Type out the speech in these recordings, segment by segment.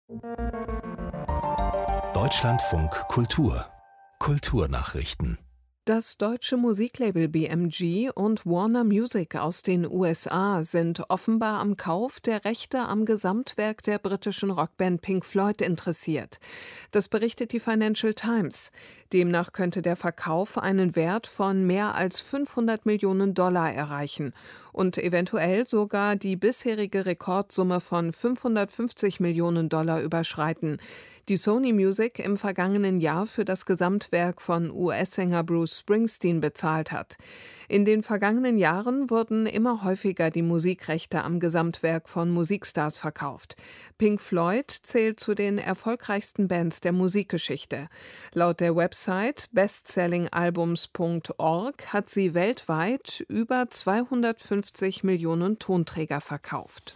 Deutschlandfunk Kultur Kulturnachrichten. Das deutsche Musiklabel BMG und Warner Music aus den USA sind offenbar am Kauf der Rechte am Gesamtwerk der britischen Rockband Pink Floyd interessiert. Das berichtet die Financial Times. Demnach könnte der Verkauf einen Wert von mehr als 500 Millionen Dollar erreichen und eventuell sogar die bisherige Rekordsumme von 550 Millionen Dollar überschreiten, die Sony Music im vergangenen Jahr für das Gesamtwerk von US-Sänger Bruce Springsteen bezahlt hat. In den vergangenen Jahren wurden immer häufiger die Musikrechte am Gesamtwerk von Musikstars verkauft. Pink Floyd zählt zu den erfolgreichsten Bands der Musikgeschichte. Laut der Website bestsellingalbums.org hat sie weltweit über 250 Millionen Tonträger verkauft.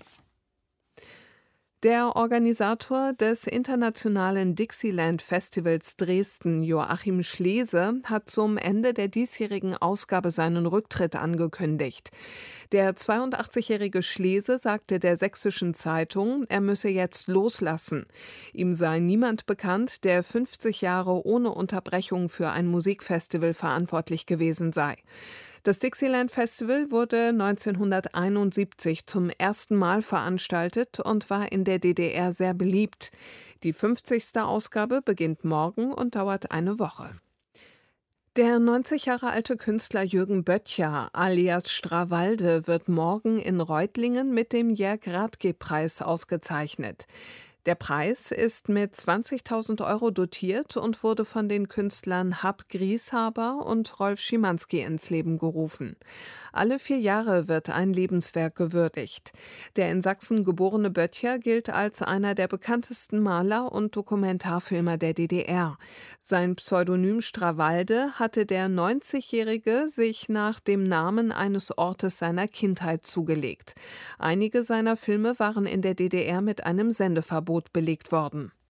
Der Organisator des internationalen Dixieland Festivals Dresden, Joachim Schlese, hat zum Ende der diesjährigen Ausgabe seinen Rücktritt angekündigt. Der 82-jährige Schlese sagte der Sächsischen Zeitung, er müsse jetzt loslassen. Ihm sei niemand bekannt, der 50 Jahre ohne Unterbrechung für ein Musikfestival verantwortlich gewesen sei. Das Dixieland Festival wurde 1971 zum ersten Mal veranstaltet und war in der DDR sehr beliebt. Die 50. Ausgabe beginnt morgen und dauert eine Woche. Der 90 Jahre alte Künstler Jürgen Böttcher alias Strawalde wird morgen in Reutlingen mit dem Jörg-Rathge-Preis ausgezeichnet. Der Preis ist mit 20.000 € dotiert und wurde von den Künstlern Hab Grieshaber und Rolf Schimanski ins Leben gerufen. Alle 4 Jahre wird ein Lebenswerk gewürdigt. Der in Sachsen geborene Böttcher gilt als einer der bekanntesten Maler und Dokumentarfilmer der DDR. Sein Pseudonym Strawalde hatte der 90-Jährige sich nach dem Namen eines Ortes seiner Kindheit zugelegt. Einige seiner Filme waren in der DDR mit einem Sendeverbot belegt worden.